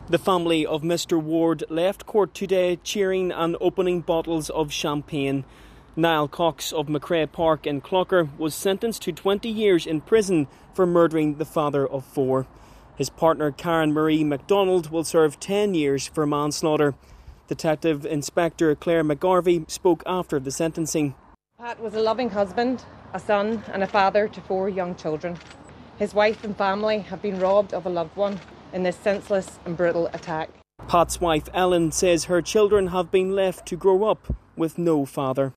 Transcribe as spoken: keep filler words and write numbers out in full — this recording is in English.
The family of Mister Ward left court today cheering and opening bottles of champagne. Niall Cox of McCrae Park in Clocker was sentenced to twenty years in prison for murdering the father of four. His partner Karen Marie MacDonald will serve ten years for manslaughter. Detective Inspector Claire McGarvey spoke after the sentencing. Pat was a loving husband, a son and a father to four young children. His wife and family have been robbed of a loved one in this senseless and brutal attack. Pat's wife Ellen says her children have been left to grow up with no father.